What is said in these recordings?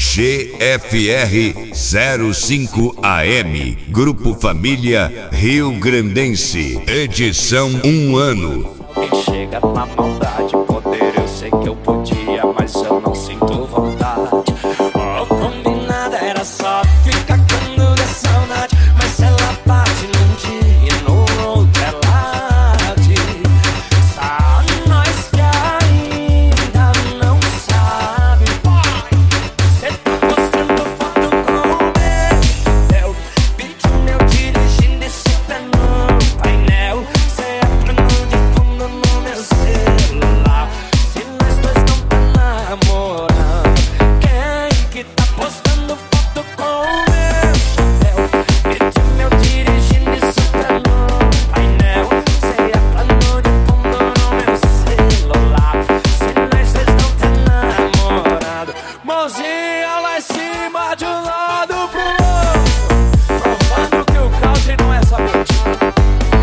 GFR 05 AM, Grupo Família Rio Grandense, edição 1 ano. Quem chega na maldade, poder eu sei que eu podia, mas eu não sinto vontade. O combinado era só ficar quando der saudade, mas ela bate num dia e no outro ela diz: só nós que ainda não sabe. Cê tá postando foto com o meu vídeo, meu dirigindo esse pé no painel. Cê é plano de fundo no meu celular. Se nós dois não tá namorando, quem que tá postando foto com o meu chapéu? Vídeo meu dirigindo esse pé no painel. Cê é plano de fundo no meu celular. Se nós dois não tá namorando, mãozinha lá em cima de um lado pro outro, provando que o country não é só curtir.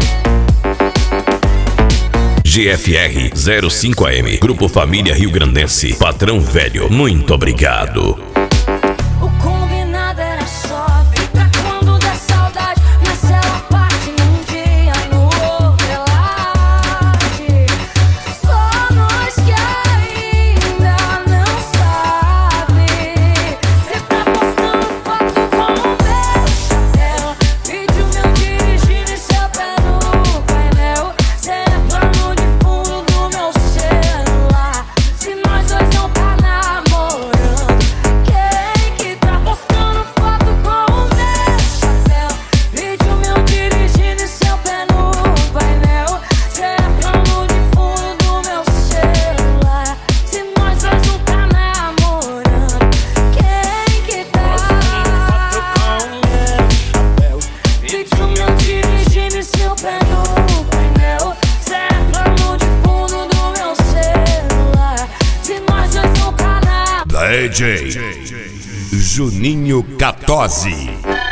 GFR 05 AM, Grupo Família Rio Grandense, patrão velho, muito obrigado. O combinado era só ficar quando der saudade, mas ela parte num dia, no outro ela diz: só nós que ainda não sabe. Cê tá postando foto com o meu chapéu, vídeo meu dirigindo e seu pé no painel. Cê é plano de fundo do meu celular. Se nós dois não tá namorando, quem que tá postando foto com o meu chapéu? Vídeo meu dirigindo e seu pé no painel. Cê é plano de fundo do meu celular. Se nós dois não tá namorando, quem que tá? Foto com o meu chapéu, Vídeo meu dirigindo e seu pé no painel. Cê é plano de fundo do meu celular. Se nós dois não tá namorando, DJ Juninho Catozzi.